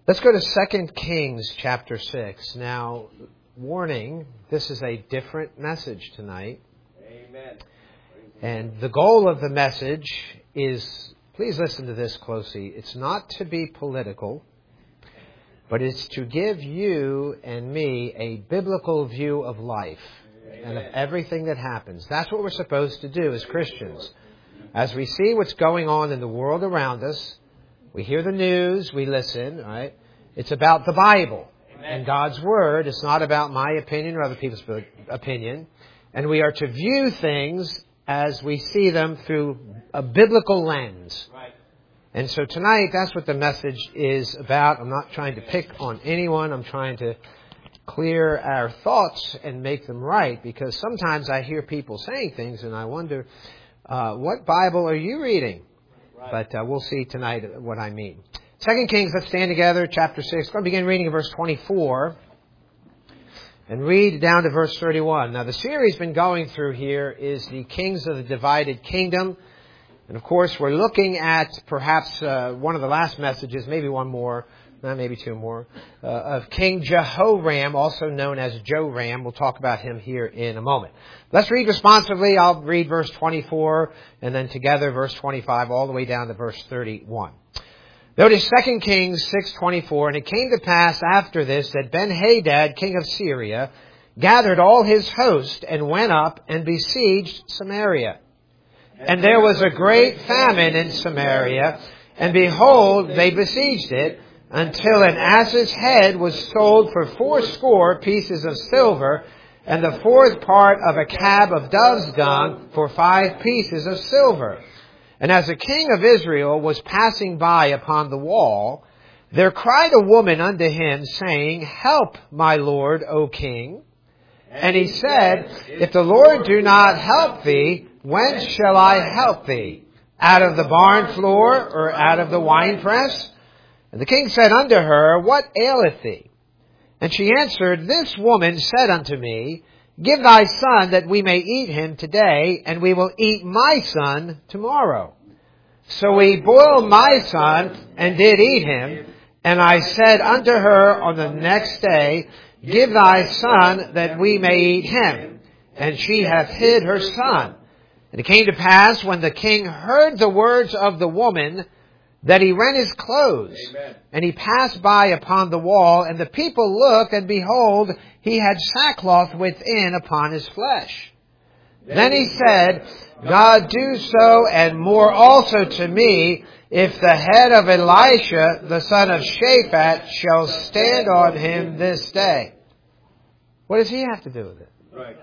Let's go to 2 Kings chapter 6. Now, warning, this is a different message tonight. Amen. And the goal of the message is, please listen to this closely, it's not to be political, but it's to give you and me a biblical view of life and of everything that happens. That's what we're supposed to do as Christians. As we see what's going on in the world around us, we hear the news, we listen, right? It's about the Bible and God's Word. It's not about my opinion or other people's opinion. And we are to view things as we see them through a biblical lens. Right. And so tonight, that's what the message is about. I'm not trying to pick on anyone. I'm trying to clear our thoughts and make them right. Because sometimes I hear people saying things and I wonder, what Bible are you reading? But we'll see tonight what I mean. 2 Kings, let's stand together, chapter 6. I'm going to begin reading in verse 24 and read down to verse 31. Now, the series been going through here is the kings of the divided kingdom. And, of course, we're looking at perhaps one of the last messages, maybe one more, maybe two more, of King Jehoram, also known as Joram. We'll talk about him here in a moment. Let's read responsively. I'll read verse 24 and then together verse 25 all the way down to verse 31. Notice 2 Kings 6:24, and it came to pass after this that Ben-Hadad, king of Syria, gathered all his host and went up and besieged Samaria. And there was a great famine in Samaria, and behold, they besieged it, until an ass's head was sold for 80 pieces of silver, and the fourth part of a cab of dove's dung for 5 pieces of silver. And as the king of Israel was passing by upon the wall, there cried a woman unto him, saying, Help, my lord, O king. And he said, If the Lord do not help thee, whence shall I help thee? Out of the barn floor, or out of the winepress? And the king said unto her, What aileth thee? And she answered, This woman said unto me, Give thy son that we may eat him today, and we will eat my son tomorrow. So we boiled my son, and did eat him. And I said unto her on the next day, Give thy son that we may eat him. And she hath hid her son. And it came to pass, when the king heard the words of the woman, that he rent his clothes. Amen. And he passed by upon the wall, and the people looked, and behold, he had sackcloth within upon his flesh. Then he said, God do so, and more also to me, if the head of Elisha, the son of Shaphat, shall stand on him this day. What does he have to do with it? Right.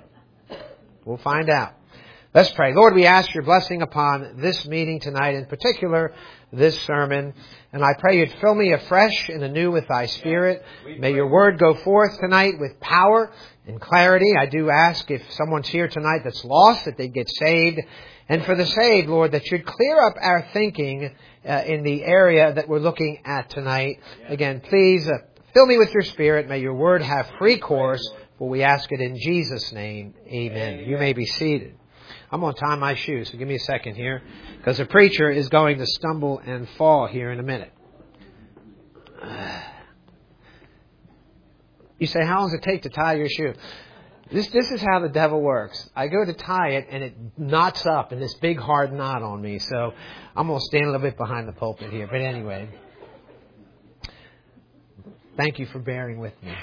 We'll find out. Let's pray. Lord, we ask your blessing upon this meeting tonight, in particular this sermon. And I pray you'd fill me afresh and anew with thy Spirit. May your word go forth tonight with power and clarity. I do ask if someone's here tonight that's lost, that they get saved. And for the saved, Lord, that you'd clear up our thinking in the area that we're looking at tonight. Again, please fill me with your Spirit. May your word have free course. For we ask it in Jesus' name. Amen. You may be seated. I'm going to tie my shoes, so give me a second here, because the preacher is going to stumble and fall here in a minute. You say, how long does it take to tie your shoe? This is how the devil works. I go to tie it, and it knots up in this big hard knot on me, so I'm going to stand a little bit behind the pulpit here. But anyway, thank you for bearing with me.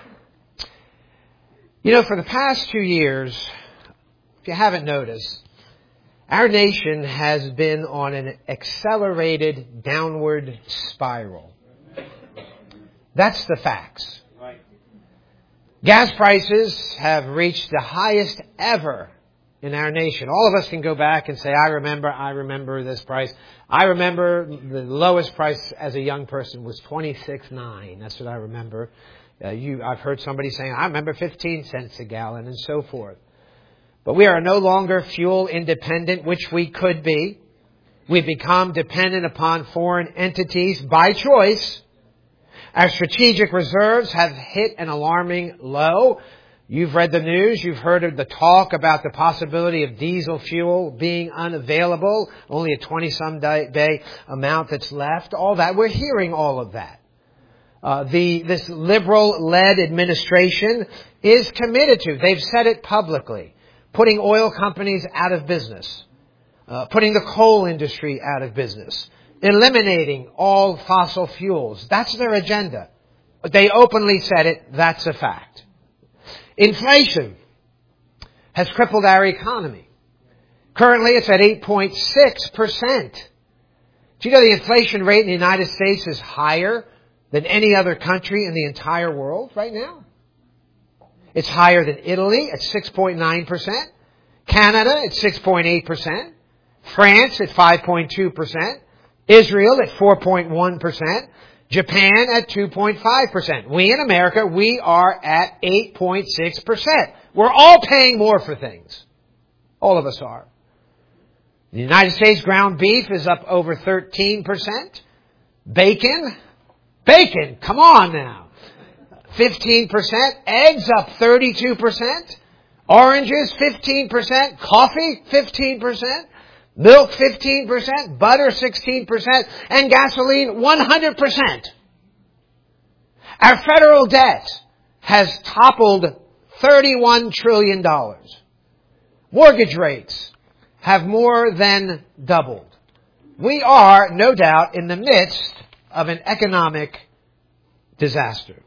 You know, for the past 2 years, if you haven't noticed, our nation has been on an accelerated downward spiral. That's the facts. Right. Gas prices have reached the highest ever in our nation. All of us can go back and say, I remember this price. I remember the lowest price as a young person was $26.9. That's what I remember. I've heard somebody saying, I remember 15 cents a gallon and so forth. But we are no longer fuel independent, which we could be. We've become dependent upon foreign entities by choice. Our strategic reserves have hit an alarming low. You've read the news. You've heard of the talk about the possibility of diesel fuel being unavailable. Only a 20-some day amount that's left. All that. We're hearing all of that. This liberal-led administration is committed to, they've said it publicly, putting oil companies out of business, putting the coal industry out of business, eliminating all fossil fuels. That's their agenda. They openly said it. That's a fact. Inflation has crippled our economy. Currently, it's at 8.6%. Do you know the inflation rate in the United States is higher than any other country in the entire world right now? It's higher than Italy at 6.9%, Canada at 6.8%, France at 5.2%, Israel at 4.1%, Japan at 2.5%. We in America, we are at 8.6%. We're all paying more for things. All of us are. In the United States, ground beef is up over 13%. Bacon, come on now. 15%. Eggs up 32%. Oranges, 15%. Coffee, 15%. Milk, 15%. Butter, 16%. And gasoline, 100%. Our federal debt has toppled $31 trillion. Mortgage rates have more than doubled. We are, no doubt, in the midst of an economic disaster.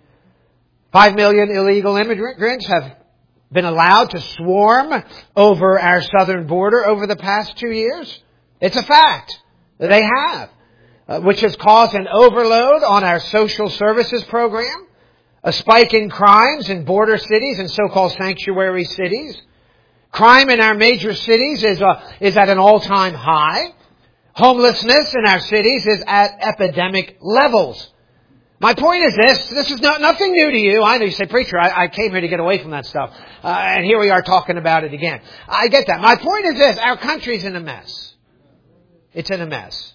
5 million illegal immigrants have been allowed to swarm over our southern border over the past 2 years. It's a fact that they have, which has caused an overload on our social services program, a spike in crimes in border cities and so-called sanctuary cities. Crime in our major cities is at an all-time high. Homelessness in our cities is at epidemic levels. My point is this is nothing new to you. I know you say, preacher, I came here to get away from that stuff. And here we are talking about it again. I get that. My point is this, our country's in a mess. It's in a mess.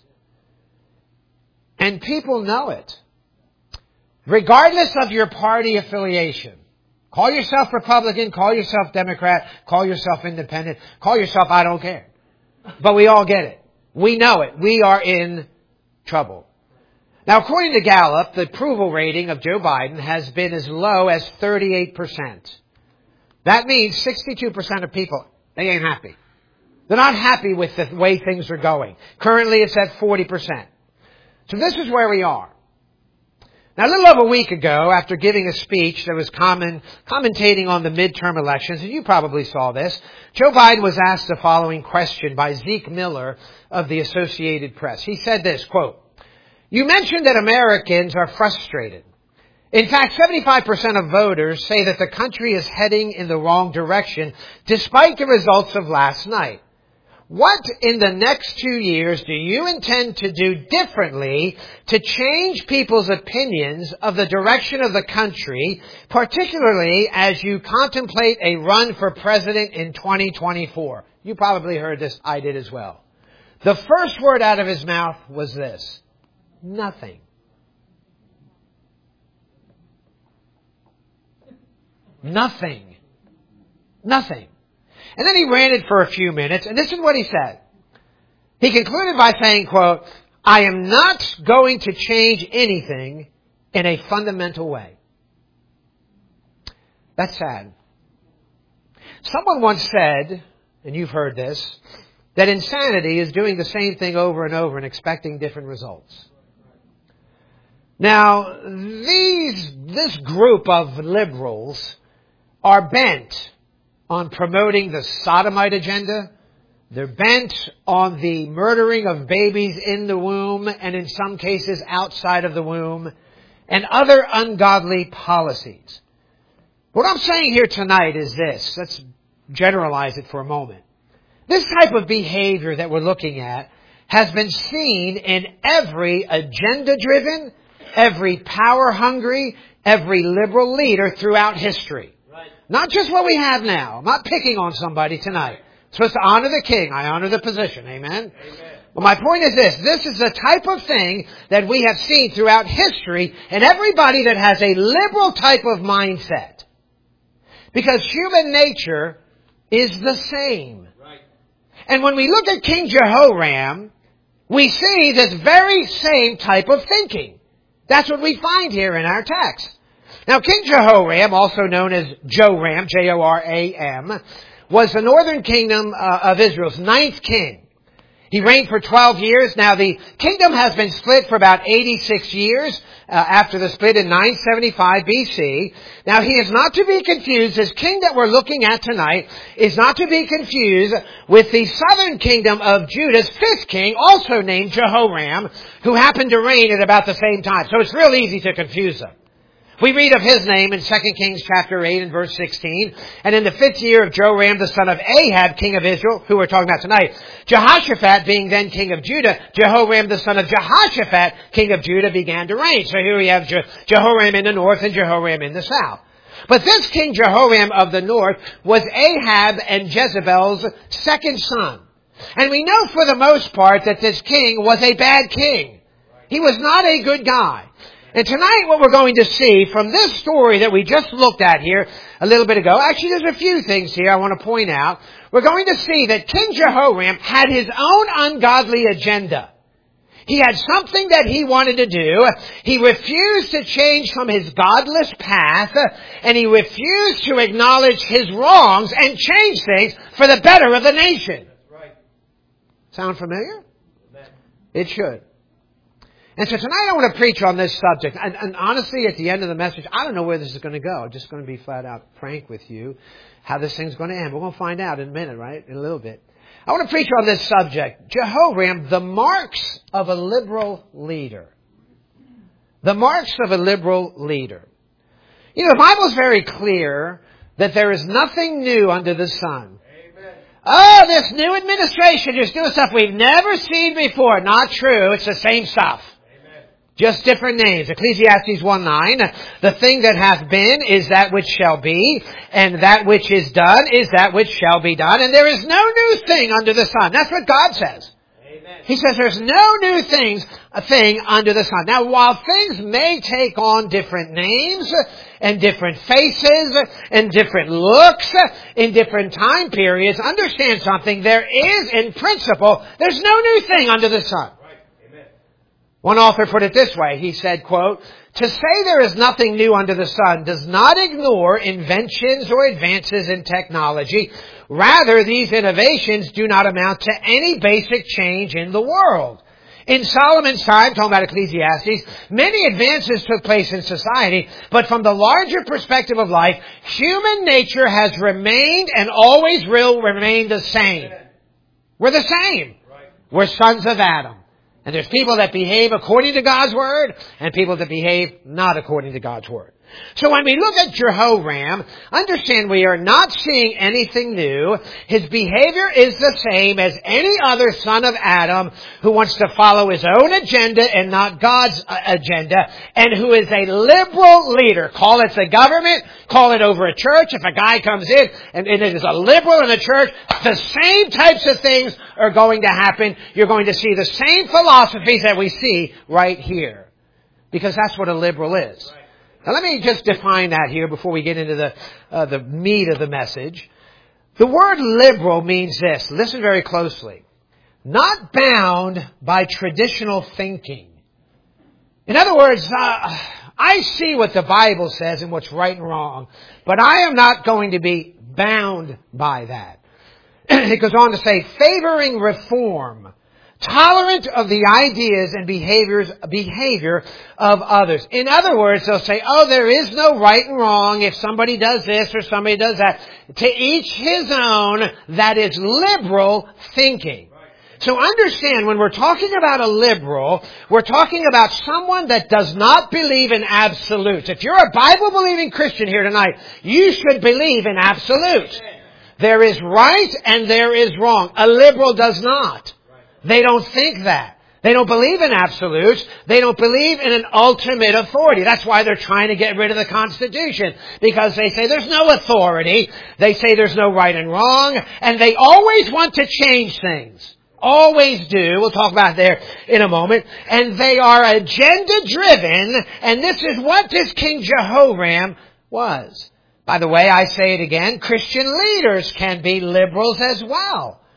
And people know it. Regardless of your party affiliation. Call yourself Republican, call yourself Democrat, call yourself Independent, call yourself I don't care. But we all get it. We know it. We are in trouble. Now, according to Gallup, the approval rating of Joe Biden has been as low as 38%. That means 62% of people, they ain't happy. They're not happy with the way things are going. Currently, it's at 40%. So this is where we are. Now, a little over a week ago, after giving a speech that was commentating on the midterm elections, and you probably saw this, Joe Biden was asked the following question by Zeke Miller of the Associated Press. He said this, quote, "You mentioned that Americans are frustrated. In fact, 75% of voters say that the country is heading in the wrong direction despite the results of last night. What in the next 2 years do you intend to do differently to change people's opinions of the direction of the country, particularly as you contemplate a run for president in 2024? You probably heard this. I did as well. The first word out of his mouth was this: nothing. Nothing. Nothing. And then he ranted for a few minutes, and this is what he said. He concluded by saying, quote, "I am not going to change anything in a fundamental way." That's sad. Someone once said, and you've heard this, that insanity is doing the same thing over and over and expecting different results. Now, this group of liberals are bent on promoting the sodomite agenda. They're bent on the murdering of babies in the womb and in some cases outside of the womb and other ungodly policies. What I'm saying here tonight is this. Let's generalize it for a moment. This type of behavior that we're looking at has been seen in every agenda-driven, every power-hungry, every liberal leader throughout history. Not just what we have now. I'm not picking on somebody tonight. I'm supposed to honor the king. I honor the position. Amen? But my point is this. This is the type of thing that we have seen throughout history in everybody that has a liberal type of mindset. Because human nature is the same. And when we look at King Jehoram, we see this very same type of thinking. That's what we find here in our text. Now, King Jehoram, also known as Joram, Joram, was the northern kingdom of Israel's 9th king. He reigned for 12 years. Now, the kingdom has been split for about 86 years after the split in 975 BC. Now, he is not to be confused. This king that we're looking at tonight is not to be confused with the southern kingdom of Judah's 5th king, also named Jehoram, who happened to reign at about the same time. So it's real easy to confuse them. We read of his name in 2 Kings chapter 8 and verse 16. And in the 5th year of Joram, the son of Ahab, king of Israel, who we're talking about tonight, Jehoshaphat being then king of Judah, Jehoram, the son of Jehoshaphat, king of Judah, began to reign. So here we have Jehoram in the north and Jehoram in the south. But this king Jehoram of the north was Ahab and Jezebel's second son. And we know for the most part that this king was a bad king. He was not a good guy. And tonight what we're going to see from this story that we just looked at here a little bit ago, actually there's a few things here I want to point out. We're going to see that King Jehoram had his own ungodly agenda. He had something that he wanted to do. He refused to change from his godless path, and he refused to acknowledge his wrongs and change things for the better of the nation. That's right. Sound familiar? Amen. It should. And so tonight I want to preach on this subject. And honestly, at the end of the message, I don't know where this is going to go. I'm just going to be flat out frank with you how this thing's going to end. We're going to find out in a minute, right? In a little bit. I want to preach on this subject. Jehoram, the marks of a liberal leader. The marks of a liberal leader. You know, the Bible is very clear that there is nothing new under the sun. Oh, this new administration is doing stuff we've never seen before. Not true. It's the same stuff. Amen. Just different names. Ecclesiastes 1:9. The thing that hath been is that which shall be, and that which is done is that which shall be done. And there is no new thing under the sun. That's what God says. Amen. He says there's no new thing under the sun. Now, while things may take on different names and different faces and different looks in different time periods, understand something. There is, in principle, there's no new thing under the sun. Right. Amen. One author put it this way. He said, quote, "To say there is nothing new under the sun does not ignore inventions or advances in technology. Rather, these innovations do not amount to any basic change in the world. In Solomon's time, talking about Ecclesiastes, many advances took place in society, but from the larger perspective of life, human nature has remained and always will remain the same." We're the same. Right. We're sons of Adam. And there's people that behave according to God's Word and people that behave not according to God's Word. So when we look at Jehoram, understand we are not seeing anything new. His behavior is the same as any other son of Adam who wants to follow his own agenda and not God's agenda, and who is a liberal leader. Call it the government, call it over a church. If a guy comes in and it is a liberal in a church, the same types of things are going to happen. You're going to see the same philosophies that we see right here. Because that's what a liberal is. Right. Now let me just define that here before we get into the meat of the message. The word liberal means this. Listen very closely. Not bound by traditional thinking. In other words, I see what the Bible says and what's right and wrong, but I am not going to be bound by that. It goes on to say, favoring reform, tolerant of the ideas and behavior of others. In other words, they'll say, oh, there is no right and wrong if somebody does this or somebody does that. To each his own, that is liberal thinking. So understand, when we're talking about a liberal, we're talking about someone that does not believe in absolutes. If you're a Bible-believing Christian here tonight, you should believe in absolutes. There is right and there is wrong. A liberal does not. They don't think that. They don't believe in absolutes. They don't believe in an ultimate authority. That's why they're trying to get rid of the Constitution. Because they say there's no authority. They say there's no right and wrong. And they always want to change things. Always do. We'll talk about it there in a moment. And they are agenda-driven. And this is what this King Jehoram was. By the way, I say it again, Christian leaders can be liberals as well.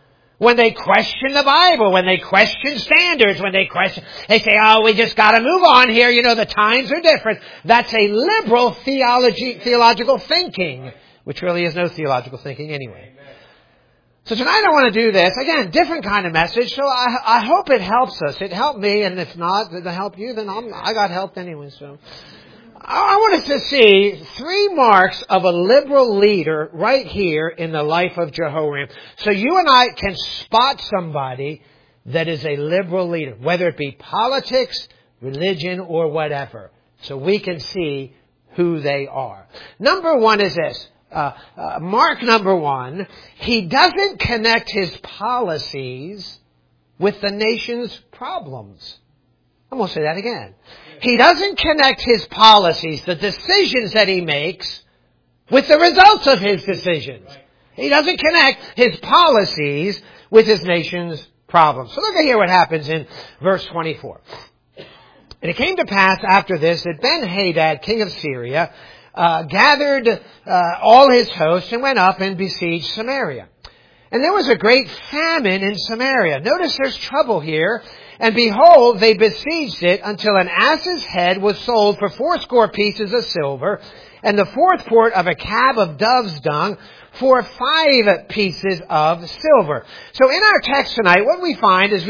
when they question the Bible, when they question standards, they say, oh, we just got to move on here. The times are different. That's a liberal theological thinking, which really is no theological thinking anyway. So tonight I want to do this. Again, different kind of message. So I hope it helps us. It helped me, and if not, to help you, then I got helped anyway. So I want us to see 3 marks of a liberal leader right here in the life of Jehoram. So you and I can spot somebody that is a liberal leader, whether it be politics, religion, or whatever. So we can see who they are. Number 1 is this. Mark number 1, he doesn't connect his policies with the nation's problems. I'm going to say that again. He doesn't connect his policies, the decisions that he makes, with the results of his decisions. He doesn't connect his policies with his nation's problems. So look at here what happens in verse 24. And it came to pass after this that Ben-Hadad, king of Syria, gathered all his hosts and went up and besieged Samaria. And there was a great famine in Samaria. Notice there's trouble here. And behold, they besieged it until an ass's head was sold for 80 pieces of silver, and the 4th part of a cab of dove's dung for 5 pieces of silver. So in our text tonight, what we find is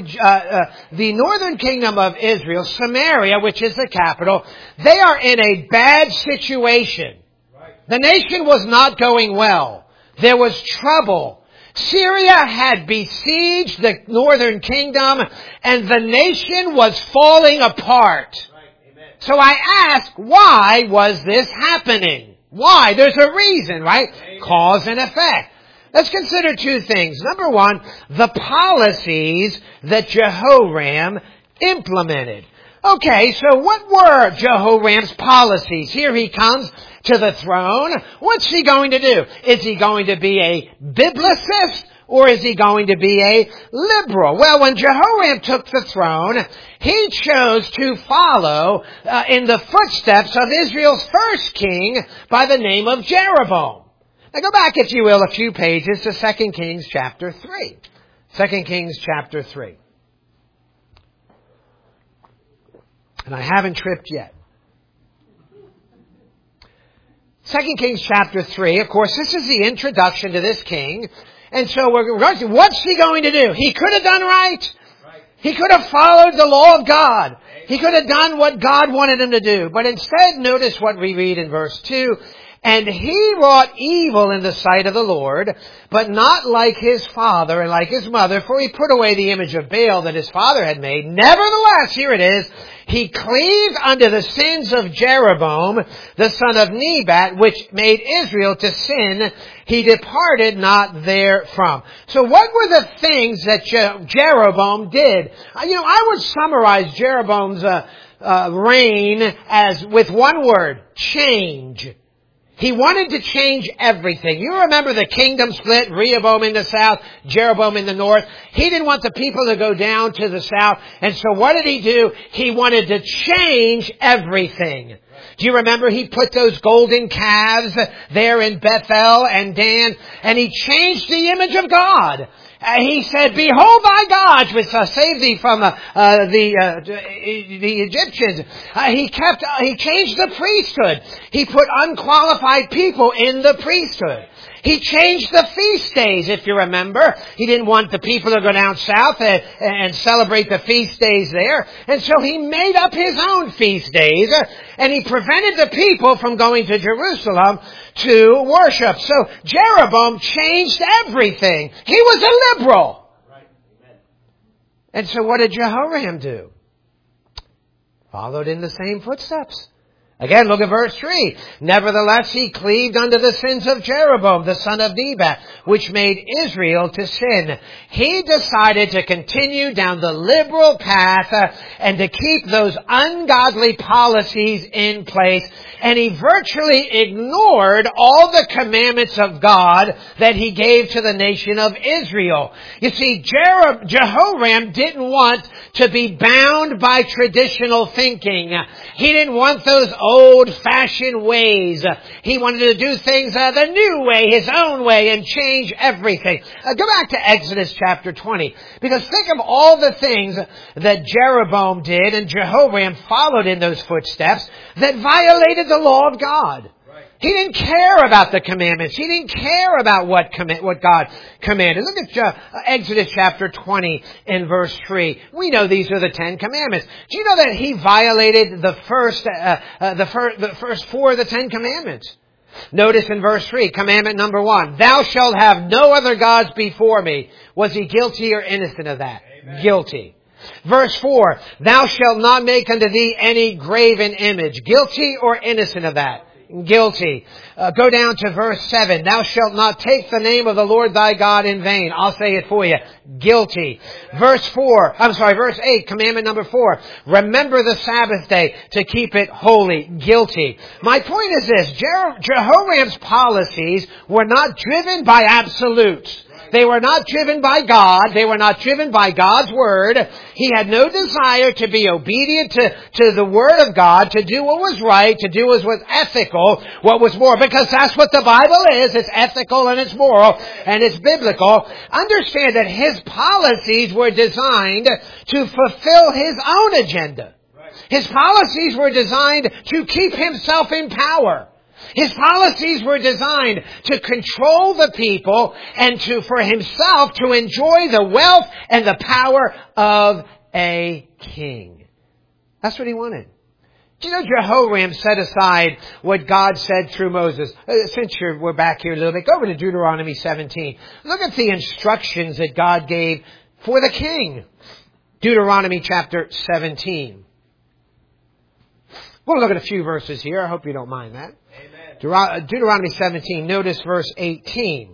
the northern kingdom of Israel, Samaria, which is the capital, they are in a bad situation. The nation was not going well. There was trouble. Syria had besieged the northern kingdom, and the nation was falling apart. So I ask, why was this happening? Why? There's a reason, right? Cause and effect. Let's consider 2 things. Number 1, the policies that Jehoram implemented. Okay, so what were Jehoram's policies? Here he comes to the throne. What's he going to do? Is he going to be a biblicist? Or is he going to be a liberal? Well, when Jehoram took the throne, he chose to follow in the footsteps of Israel's first king by the name of Jeroboam. Now go back, if you will, a few pages to 2 Kings chapter 3. 2 Kings chapter 3. And I haven't tripped yet. 2 Kings chapter 3, of course, this is the introduction to this king. And so we're going to, what's he going to do? He could have done right. He could have followed the law of God. He could have done what God wanted him to do. But instead, notice what we read in verse 2. And he wrought evil in the sight of the Lord, but not like his father and like his mother, for he put away the image of Baal that his father had made. Nevertheless, here it is, he cleaved unto the sins of Jeroboam, the son of Nebat, which made Israel to sin. He departed not therefrom. So what were the things that Jeroboam did? I would summarize Jeroboam's reign as with one word: change. He wanted to change everything. You remember the kingdom split, Rehoboam in the south, Jeroboam in the north. He didn't want the people to go down to the south. And so what did he do? He wanted to change everything. Do you remember he put those golden calves there in Bethel and Dan, and he changed the image of God. He said, behold thy gods, which saved thee from the Egyptians. He changed the priesthood. He put unqualified people in the priesthood. He changed the feast days, if you remember. He didn't want the people to go down south and celebrate the feast days there. And so he made up his own feast days, and he prevented the people from going to Jerusalem to worship. So Jeroboam changed everything. He was a liberal. Right. Amen. And so what did Jehoram do? Followed in the same footsteps. Again, look at verse 3. Nevertheless, he cleaved unto the sins of Jeroboam, the son of Nebat, which made Israel to sin. He decided to continue down the liberal path and to keep those ungodly policies in place. And he virtually ignored all the commandments of God that he gave to the nation of Israel. You see, Jehoram didn't want to be bound by traditional thinking. He didn't want those old-fashioned ways. He wanted to do things the new way, his own way, and change everything. Go back to Exodus chapter 20. Because think of all the things that Jeroboam did and Jehoram followed in those footsteps that violated the law of God. He didn't care about the commandments. He didn't care about what God commanded. Look at Exodus chapter 20 in verse 3. We know these are the 10 commandments. Do you know that he violated the first 4 of the 10 commandments? Notice in verse 3, commandment number 1, thou shalt have no other gods before me. Was he guilty or innocent of that? Amen. Guilty. Verse 4, thou shalt not make unto thee any graven image. Guilty or innocent of that? Guilty. Go down to verse 7. Thou shalt not take the name of the Lord thy God in vain. I'll say it for you. Guilty. Verse 8, commandment number 4. Remember the Sabbath day to keep it holy. Guilty. My point is this. Jehoram's policies were not driven by absolutes. They were not driven by God. They were not driven by God's Word. He had no desire to be obedient to the Word of God, to do what was right, to do what was ethical, what was moral. Because that's what the Bible is. It's ethical and it's moral and it's biblical. Understand that his policies were designed to fulfill his own agenda. His policies were designed to keep himself in power. His policies were designed to control the people and for himself to enjoy the wealth and the power of a king. That's what he wanted. Do you know Jehoram set aside what God said through Moses? Since we're back here a little bit, go over to Deuteronomy 17. Look at the instructions that God gave for the king. Deuteronomy chapter 17. We'll look at a few verses here. I hope you don't mind that. Amen. Deuteronomy 17, notice verse 18.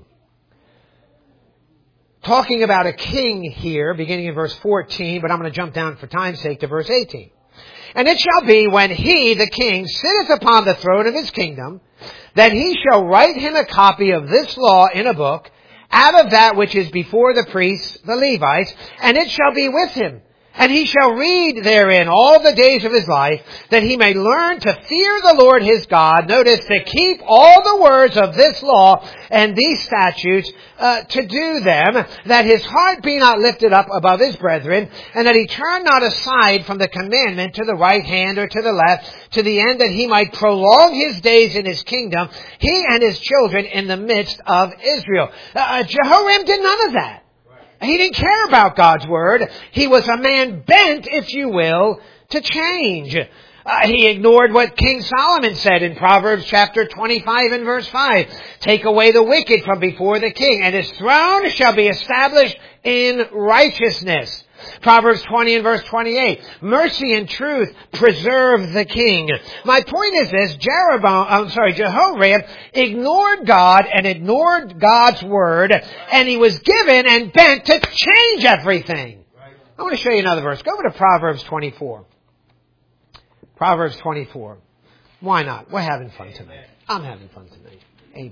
Talking about a king here, beginning in verse 14, but I'm going to jump down for time's sake to verse 18. And it shall be when he, the king, sitteth upon the throne of his kingdom, that he shall write him a copy of this law in a book, out of that which is before the priests, the Levites, and it shall be with him. And he shall read therein all the days of his life, that he may learn to fear the Lord his God. Notice, to keep all the words of this law and these statutes, to do them, that his heart be not lifted up above his brethren, and that he turn not aside from the commandment to the right hand or to the left, to the end that he might prolong his days in his kingdom, he and his children in the midst of Israel. Jehoram did none of that. He didn't care about God's Word. He was a man bent, if you will, to change. He ignored what King Solomon said in Proverbs chapter 25 and verse 5. Take away the wicked from before the king, and his throne shall be established in righteousness. Proverbs 20 and verse 28. Mercy and truth preserve the king. My point is this, Jehoram ignored God and ignored God's Word, and he was given and bent to change everything. I want to show you another verse. Go over to Proverbs 24. Proverbs 24. Why not? We're having fun tonight. I'm having fun tonight. Amen.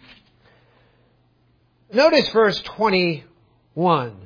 Notice verse 21.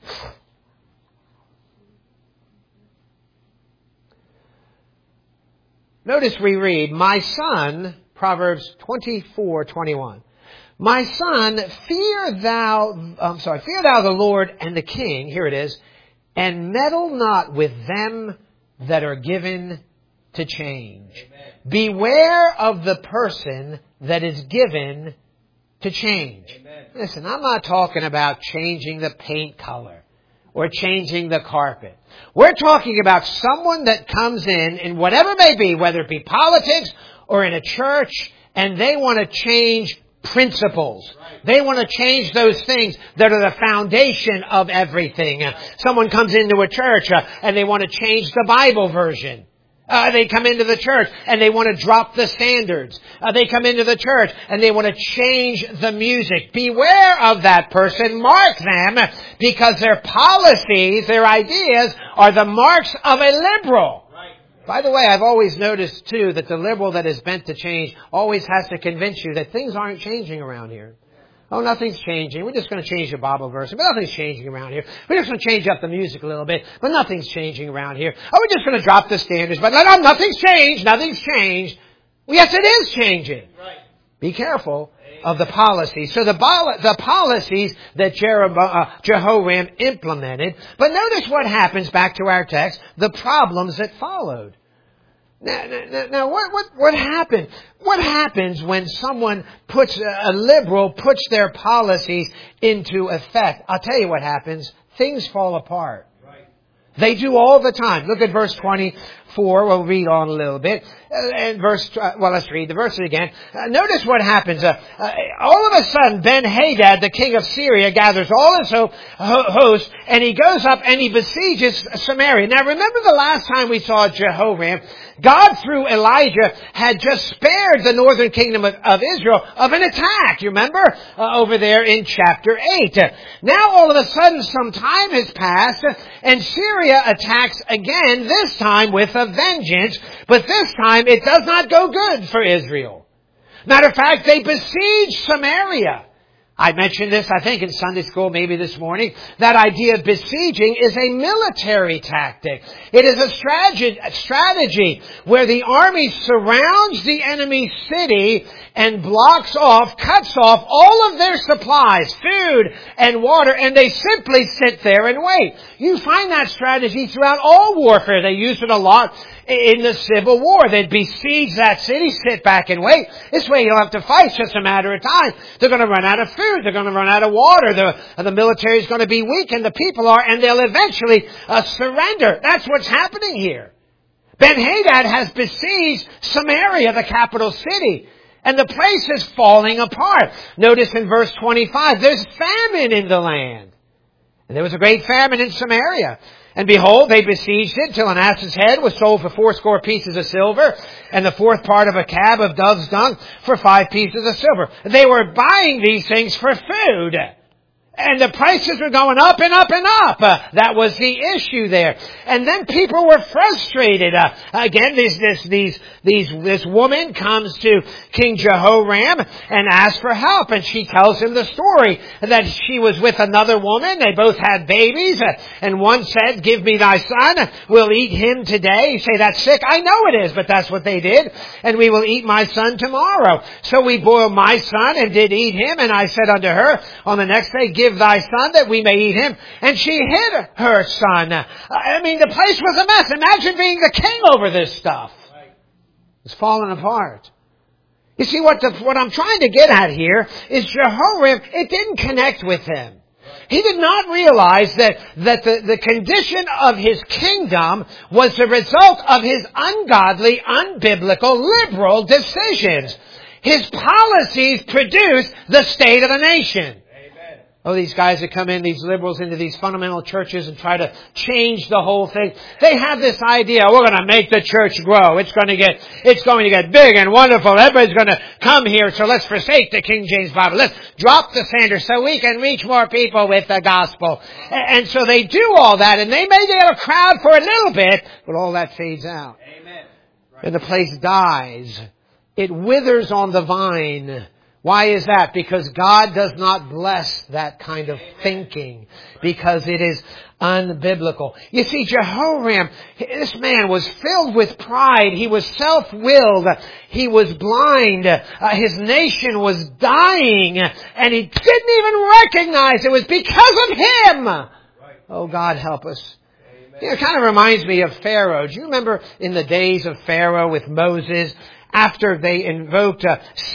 Notice we read, my son, Proverbs 24:21. My son, fear thou the Lord and the king, here it is, and meddle not with them that are given to change. Amen. Beware of the person that is given to change. Amen. Listen, I'm not talking about changing the paint color or changing the carpet. We're talking about someone that comes in whatever it may be, whether it be politics or in a church, and they want to change principles. Right. They want to change those things that are the foundation of everything. Someone comes into a church and they want to change the Bible version. They come into the church and they want to drop the standards. They come into the church and they want to change the music. Beware of that person. Mark them, because their policies, their ideas are the marks of a liberal. Right. By the way, I've always noticed too that the liberal that is bent to change always has to convince you that things aren't changing around here. Oh, nothing's changing. We're just going to change the Bible verse. But nothing's changing around here. We're just going to change up the music a little bit. But nothing's changing around here. Oh, we're just going to drop the standards. But no, nothing's changed. Nothing's changed. Well, yes, it is changing. Right. Be careful of the policies. So the policies that Jehoram implemented. But notice what happens, back to our text, the problems that followed. Now, what happened? What happens when someone a liberal puts their policies into effect? I'll tell you what happens. Things fall apart. Right. They do all the time. Look at verse 24. We'll read on a little bit. And let's read the verse again. Notice what happens. All of a sudden, Ben-Hadad, the king of Syria, gathers all his host, and he goes up and he besieges Samaria. Now, remember the last time we saw Jehoram, God, through Elijah, had just spared the northern kingdom of Israel of an attack. You remember? Over there in chapter 8. Now, all of a sudden, some time has passed, and Syria attacks again, this time with a vengeance, but this time it does not go good for Israel. Matter of fact, they besiege Samaria. I mentioned this, I think, in Sunday school, maybe this morning. That idea of besieging is a military tactic. It is a strategy where the army surrounds the enemy city and cuts off all of their supplies, food and water, and they simply sit there and wait. You find that strategy throughout all warfare. They use it a lot in the Civil War. They'd besiege that city, sit back and wait. This way you'll have to fight. It's just a matter of time. They're going to run out of food. They're going to run out of water. The military is going to be weak, and the people are, and they'll eventually surrender. That's what's happening here. Ben-Hadad has besieged Samaria, the capital city, and the place is falling apart. Notice in verse 25, there's famine in the land. And there was a great famine in Samaria. And behold, they besieged it till an ass's head was sold for 80 pieces of silver, and the fourth part of a cab of dove's dung for 5 pieces of silver. They were buying these things for food. And the prices were going up and up and up. That was the issue there. And then people were frustrated. Again, this woman comes to King Jehoram and asks for help. And she tells him the story that she was with another woman. They both had babies. And one said, "Give me thy son. We'll eat him today." You say, "That's sick." I know it is, but that's what they did. "And we will eat my son tomorrow." So we boiled my son and did eat him. And I said unto her on the next day, "Give thy son that we may eat him." And she hid her son. The place was a mess. Imagine being the king over this stuff. It's falling apart. You see, what I'm trying to get at here is Jehoram, it didn't connect with him. He did not realize that the condition of his kingdom was the result of his ungodly, unbiblical, liberal decisions. His policies produced the state of the nation. Oh, these guys that come in, these liberals, into these fundamental churches and try to change the whole thing. They have this idea, we're going to make the church grow. It's going to get big and wonderful. Everybody's going to come here, so let's forsake the King James Bible. Let's drop the standards so we can reach more people with the gospel. And so they do all that, and they may get a crowd for a little bit, but all that fades out. Amen. Right. And the place dies. It withers on the vine. Why is that? Because God does not bless that kind of thinking, because it is unbiblical. You see, Jehoram, this man was filled with pride. He was self-willed. He was blind. His nation was dying, and he didn't even recognize it was because of him. Right. Oh, God help us. It kind of reminds me of Pharaoh. Do you remember in the days of Pharaoh with Moses? After they invoked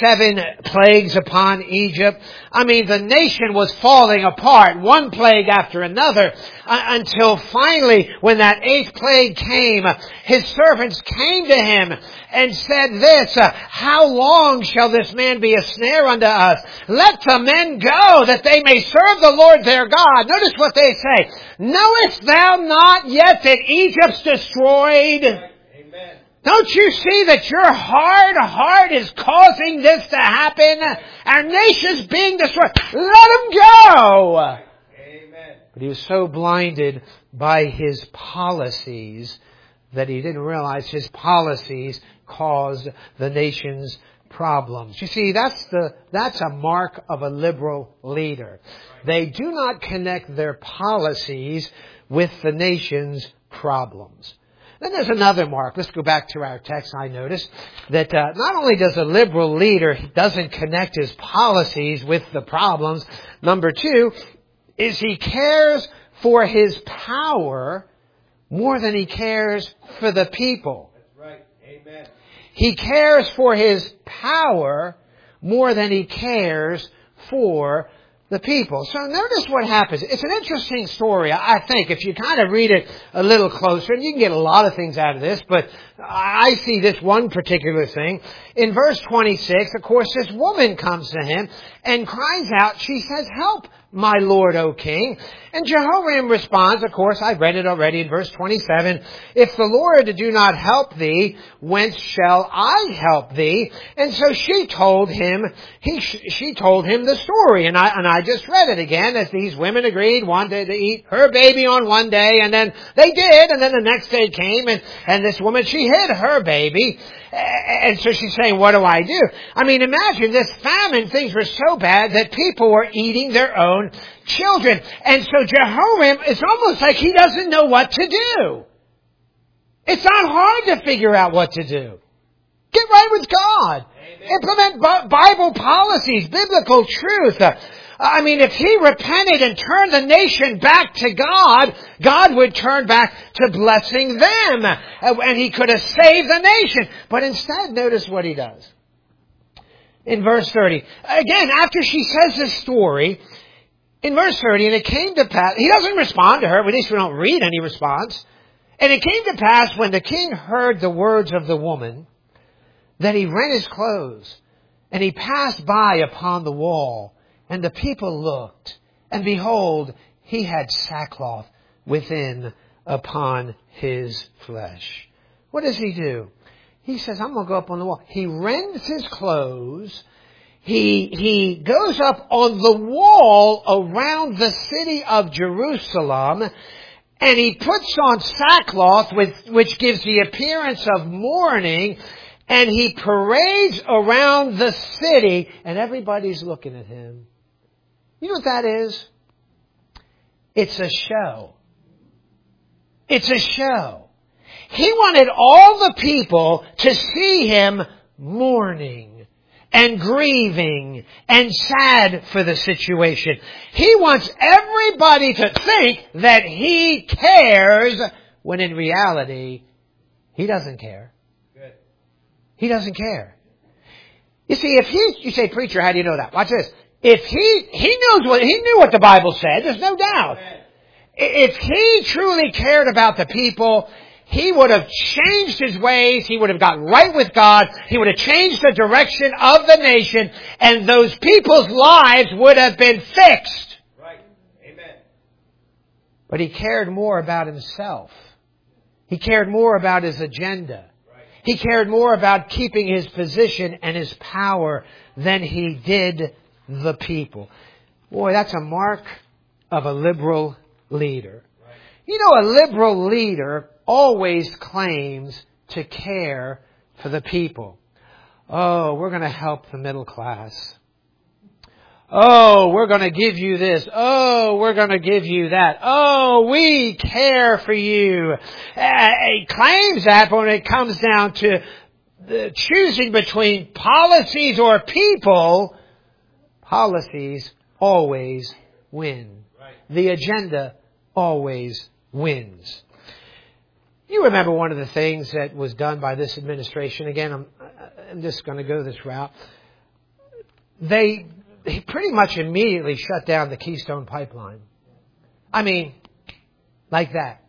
7 plagues upon Egypt, the nation was falling apart, one plague after another, until finally, when that 8th plague came, his servants came to him and said this, "How long shall this man be a snare unto us? Let the men go, that they may serve the Lord their God." Notice what they say. "Knowest thou not yet that Egypt's destroyed?" Amen. Don't you see that your hard heart is causing this to happen? Our nation's being destroyed. Let him go! Amen. But he was so blinded by his policies that he didn't realize his policies caused the nation's problems. You see, that's a mark of a liberal leader. They do not connect their policies with the nation's problems. Then there's another mark. Let's go back to our text. I noticed that not only does a liberal leader doesn't connect his policies with the problems, number two is he cares for his power more than he cares for the people. That's right. Amen. He cares for his power more than he cares for the people. So notice what happens. It's an interesting story, I think, if you kind of read it a little closer. And you can get a lot of things out of this, but I see this one particular thing. In verse 26, of course, this woman comes to him and cries out. She says, "Help, my Lord, O King." And Jehoram responds, of course, I read it already in verse 27, "If the Lord do not help thee, whence shall I help thee?" And so she told him the story. And I just read it again, as these women agreed, wanted to eat her baby on one day, and then they did, and then the next day came, and this woman, she hid her baby. And so she's saying, what do I do? I mean, imagine this famine. Things were so bad that people were eating their own children. And so Jehoram, it's almost like he doesn't know what to do. It's not hard to figure out what to do. Get right with God. Amen. Implement Bible policies, biblical truth. I mean, if he repented and turned the nation back to God, God would turn back to blessing them. And he could have saved the nation. But instead, notice what he does. In verse 30. Again, after she says this story, in verse 30, and it came to pass, he doesn't respond to her, at least we don't read any response. And it came to pass when the king heard the words of the woman, that he rent his clothes, and he passed by upon the wall. And the people looked, and behold, he had sackcloth within upon his flesh. What does he do? He says, I'm going to go up on the wall. He rends his clothes. He goes up on the wall around the city of Jerusalem, and he puts on sackcloth, which gives the appearance of mourning, and he parades around the city, and everybody's looking at him. You know what that is? It's a show. It's a show. He wanted all the people to see him mourning and grieving and sad for the situation. He wants everybody to think that he cares, when in reality, he doesn't care. Good. He doesn't care. You see, you say, preacher, how do you know that? Watch this. If he knew what the Bible said, there's no doubt. Amen. If he truly cared about the people, he would have changed his ways. He would have got right with God. He would have changed the direction of the nation, and those people's lives would have been fixed. Right. Amen. But he cared more about himself. He cared more about his agenda. Right. He cared more about keeping his position and his power than he did the people. Boy, that's a mark of a liberal leader. Right. You know, a liberal leader always claims to care for the people. Oh, we're going to help the middle class. Oh, we're going to give you this. Oh, we're going to give you that. Oh, we care for you. He claims that, but when it comes down to the choosing between policies or people, policies always win. Right. The agenda always wins. You remember one of the things that was done by this administration. Again, I'm just going to go this route. They pretty much immediately shut down the Keystone Pipeline. I mean, like that.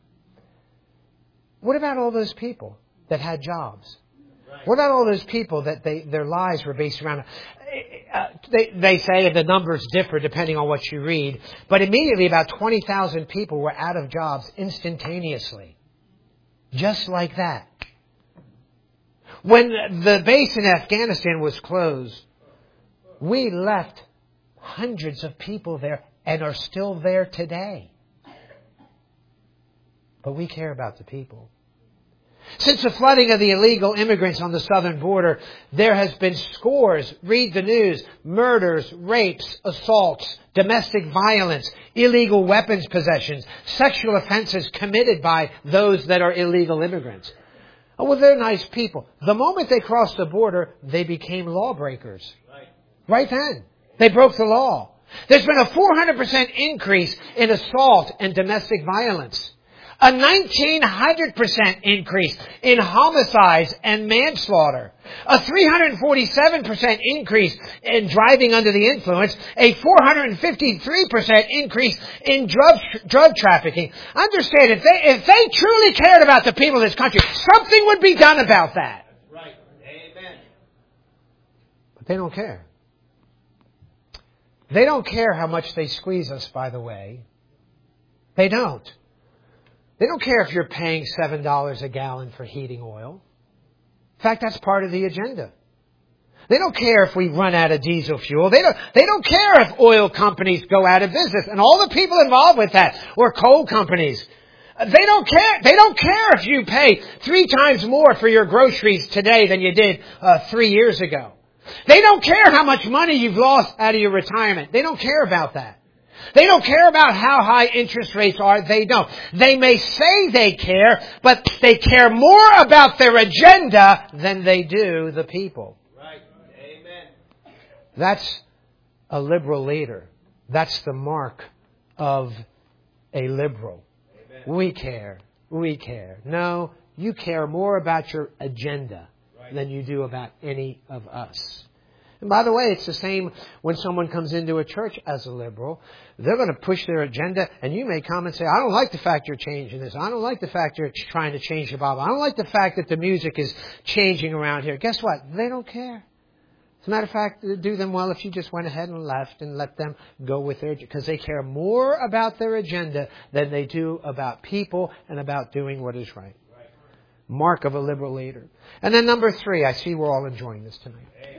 What about all those people that had jobs? Right. What about all those people that their lives were based around? They say the numbers differ depending on what you read, but immediately about 20,000 people were out of jobs instantaneously. Just like that. When the base in Afghanistan was closed, we left hundreds of people there and are still there today. But we care about the people. Since the flooding of the illegal immigrants on the southern border, there has been scores, read the news, murders, rapes, assaults, domestic violence, illegal weapons possessions, sexual offenses committed by those that are illegal immigrants. Oh, well, they're nice people. The moment they crossed the border, they became lawbreakers. Right then. They broke the law. There's been a 400% increase in assault and domestic violence. A 1,900% increase in homicides and manslaughter. A 347% increase in driving under the influence. A 453% increase in drug trafficking. Understand, if they truly cared about the people of this country, something would be done about that. That's right. Amen. But they don't care. They don't care how much they squeeze us, by the way. They don't. They don't care if you're paying $7 a gallon for heating oil. In fact, that's part of the agenda. They don't care if we run out of diesel fuel. They don't care if oil companies go out of business and all the people involved with that, or coal companies. They don't care. They don't care if you pay 3 times more for your groceries today than you did 3 years ago. They don't care how much money you've lost out of your retirement. They don't care about that. They don't care about how high interest rates are. They don't. They may say they care, but they care more about their agenda than they do the people. Right. Amen. That's a liberal leader. That's the mark of a liberal. Amen. We care. We care. No, you care more about your agenda than you do about any of us. And by the way, it's the same when someone comes into a church as a liberal. They're going to push their agenda, and you may come and say, I don't like the fact you're changing this. I don't like the fact you're trying to change the Bible. I don't like the fact that the music is changing around here. Guess what? They don't care. As a matter of fact, it would do them well if you just went ahead and left and let them go with their, because they care more about their agenda than they do about people and about doing what is right. Mark of a liberal leader. And then number 3, I see we're all enjoying this tonight. Amen.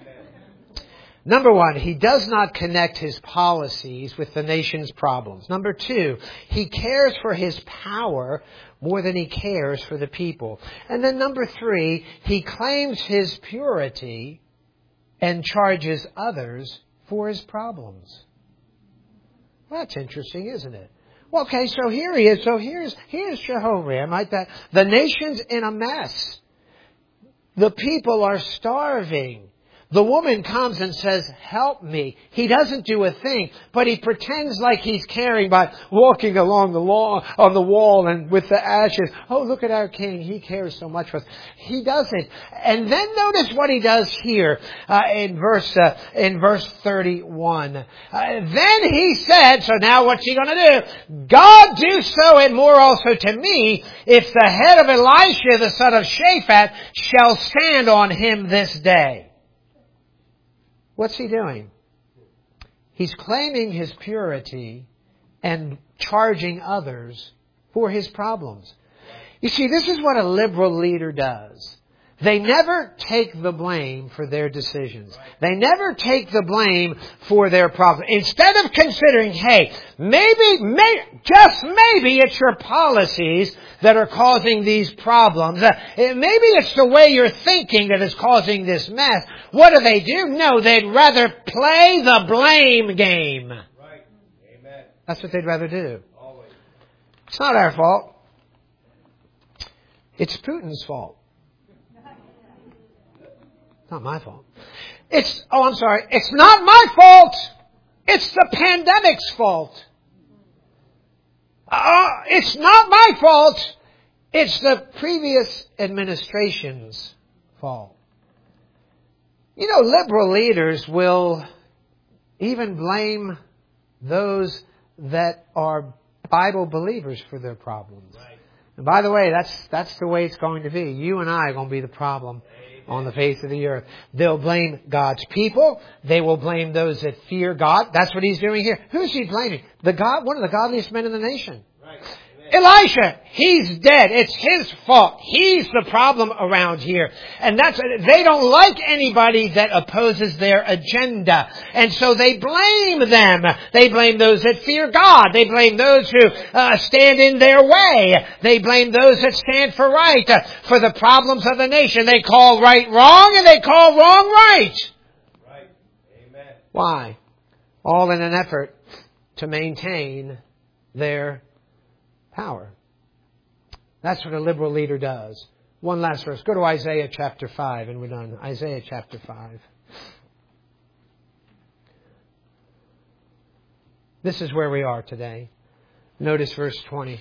Number 1, he does not connect his policies with the nation's problems. Number 2, he cares for his power more than he cares for the people. And then number 3, he claims his purity and charges others for his problems. Well, that's interesting, isn't it? Well, okay, so here he is. So here's Jehoram, right? The nation's in a mess. The people are starving. The woman comes and says, help me. He doesn't do a thing, but he pretends like he's caring by walking along the lawn, on the wall and with the ashes. Oh, look at our king. He cares so much for us. He doesn't. And then notice what he does here in verse 31. Then he said, so now what's he going to do? God do so and more also to me, if the head of Elisha, the son of Shaphat, shall stand on him this day. What's he doing? He's claiming his purity and charging others for his problems. You see, this is what a liberal leader does. They never take the blame for their decisions. They never take the blame for their problems. Instead of considering, hey, just maybe it's your policies that are causing these problems. Maybe it's the way you're thinking that is causing this mess. What do? No, they'd rather play the blame game. Right. Amen. That's what they'd rather do. Always. It's not our fault. It's Putin's fault. Not my fault. It's not my fault. It's the pandemic's fault. It's not my fault. It's the previous administration's fault. You know, liberal leaders will even blame those that are Bible believers for their problems. Right. And by the way, that's the way it's going to be. You and I are going to be the problem on the face of the earth. They'll blame God's people. They will blame those that fear God. That's what he's doing here. Who's he blaming? One of the godliest men in the nation. Right. Elisha, he's dead. It's his fault. He's the problem around here. And they don't like anybody that opposes their agenda. And so they blame them. They blame those that fear God. They blame those who stand in their way. They blame those that stand for right, for the problems of the nation. They call right wrong and they call wrong right. Right. Amen. Why? All in an effort to maintain their power. That's what a liberal leader does. One last verse. Go to Isaiah chapter 5 and we're done. Isaiah chapter 5. This is where we are today. Notice verse 20.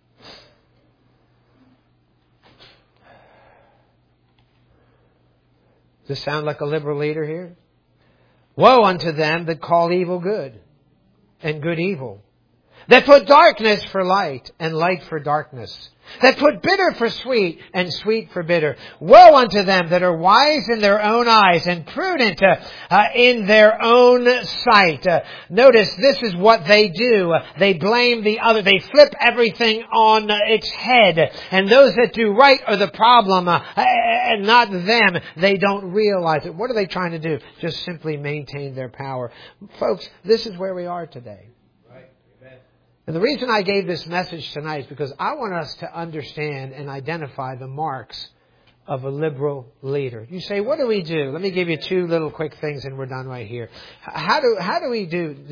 Does this sound like a liberal leader here? Woe unto them that call evil good and good evil, that put darkness for light and light for darkness, that put bitter for sweet and sweet for bitter. Woe unto them that are wise in their own eyes and prudent in their own sight. Notice this is what they do. They blame the other. They flip everything on its head. And those that do right are the problem and not them. They don't realize it. What are they trying to do? Just simply maintain their power. Folks, this is where we are today. And the reason I gave this message tonight is because I want us to understand and identify the marks of a liberal leader. You say, what do we do? Let me give you two little quick things and we're done right here. How do we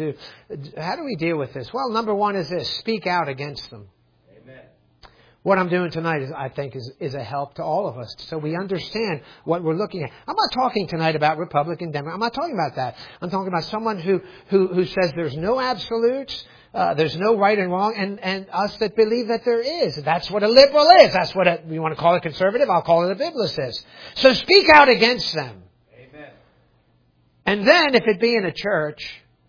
deal with this? Well, number one is this: speak out against them. Amen. What I'm doing tonight is a help to all of us, so we understand what we're looking at. I'm not talking tonight about Republican, Democrat. I'm not talking about that. I'm talking about someone who says there's no absolutes. There's no right and wrong, and us that believe that there is. That's what a liberal is. That's what you want to call a conservative. I'll call it a biblicist. So speak out against them. Amen. And then, if it be in a church,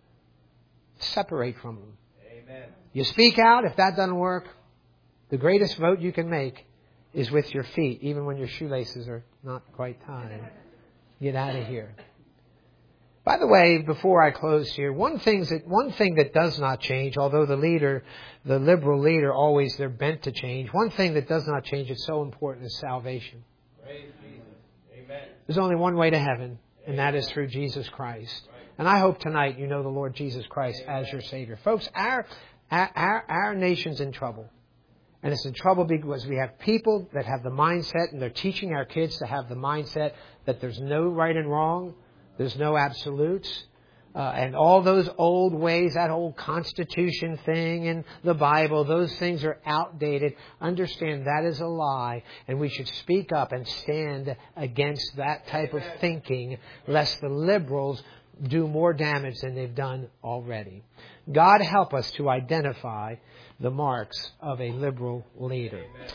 separate from them. Amen. You speak out. If that doesn't work, the greatest vote you can make is with your feet, even when your shoelaces are not quite tied. Get out of here. By the way, before I close here, one thing that does not change, although the liberal leader, always they're bent to change. One thing that does not change, it's so important, is salvation. Praise Jesus. Amen. There's only one way to heaven, and that is through Jesus Christ. And I hope tonight you know the Lord Jesus Christ as your Savior. Folks, our nation's in trouble. And it's in trouble because we have people that have the mindset, and they're teaching our kids to have the mindset that there's no right and wrong. There's no absolutes. And all those old ways, that old Constitution thing and the Bible, those things are outdated. Understand that is a lie. And we should speak up and stand against that type of thinking, lest the liberals do more damage than they've done already. God help us to identify the marks of a liberal leader.